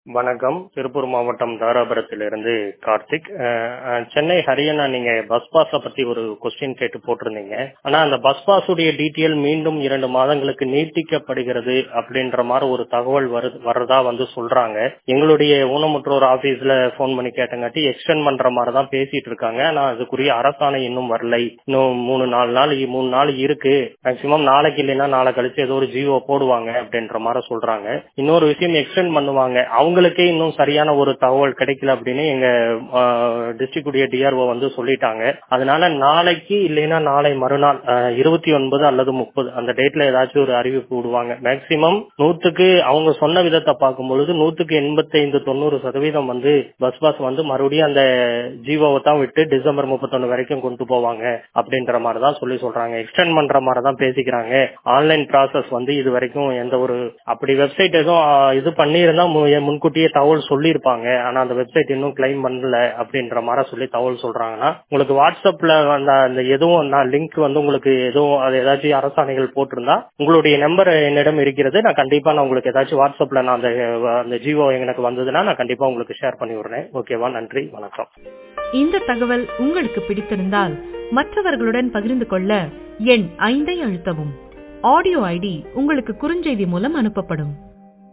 வணக்கம். திருப்பூர் மாவட்டம் தாராபுரத்திலிருந்து கார்த்திக். சென்னை ஹரியானா நீங்க பஸ் பாஸ பத்தி ஒரு கொஸ்டின் கேட்டு போட்டிருந்தீங்க. ஆனா அந்த பஸ் பாஸ் உடைய டீட்டெயில் மீண்டும் 2 மாதங்களுக்கு நீட்டிக்கப்படுகிறது அப்படின்ற மாதிரி ஒரு தகவல் வர்றதா சொல்றாங்க. எங்களுடைய ஊனமுற்றோர் ஆபீஸ்ல போன் பண்ணி கேட்டங்காட்டி எக்ஸ்டெண்ட் பண்ற மாதிரி தான் பேசிட்டு இருக்காங்க. ஆனா அதுக்குரிய அரசாணை இன்னும் வரலை. இன்னும் 3 நாள் இருக்கு. மேக்சிமம் நாளைக்கு இல்லைன்னா நாளை கழிச்சு ஏதோ ஒரு ஜியோ போடுவாங்க அப்படின்ற மாதிரி சொல்றாங்க. இன்னொரு விஷயம் எக்ஸ்டெண்ட் பண்ணுவாங்க. அவங்களுக்கே இன்னும் சரியான ஒரு தகவல் கிடைக்கல அப்படின்னு எங்க டிஸ்ட்ரிக்ட் டிஆர்ஓ சொல்லிட்டாங்க. அதனால நாளைக்கு இல்லைன்னா நாளை மறுநாள் 29 அல்லது 30 அந்த டேட்ல ஏதாச்சும் ஒரு அறிவிப்பு விடுவாங்க. மேக்சிமம் 100க்கு அவங்க சொன்ன விதத்தை பார்க்கும் பொழுது 100க்கு 85-90% பஸ் பாஸ் மறுபடியும் அந்த ஜியோவை தான் விட்டு டிசம்பர் 31 வரைக்கும் கொண்டு போவாங்க அப்படின்ற மாதிரி தான் சொல்றாங்க. எக்ஸ்டெண்ட் பண்ற மாதிரி தான் பேசிக்கிறாங்க. ஆன்லைன் ப்ராசஸ் இது வரைக்கும் எந்த ஒரு அப்படி வெப்சைட் எதுவும் இது பண்ணி இருந்தா முன்கூட்டியே தகவல் சொல்லியிருப்பாங்க. ஆனா அந்த வெப்சைட் இன்னும் கிளைம் பண்ணல அப்படின்ற மாதிரி சொல்லி தகவல் சொல்றாங்கன்னா உங்களுக்கு வாட்ஸ்அப்ல அந்த எதுவும் லிங்க் உங்களுக்கு எதுவும் அது ஏதாச்சும் அரசாணைகள் போட்டிருந்தா உங்களுடைய நம்பர் என்னிடம் இருக்கிறது. நான் கண்டிப்பா உங்களுக்கு ஏதாச்சும் வாட்ஸ்அப்ல நான் அந்த ஜியோ எனக்கு வந்ததுன்னா நான் கண்டிப்பா உங்களுக்கு ஷேர் பண்ணி விடுறேன். ஓகேவா? நன்றி, வணக்கம். இந்த தகவல் உங்களுக்கு பிடித்திருந்தால் மற்றவர்களுடன் பகிர்ந்து கொள்ள எண் 5 அழுத்தவும். ஆடியோ ஐடி உங்களுக்கு குறுஞ்செய்தி மூலம் அனுப்பப்படும்.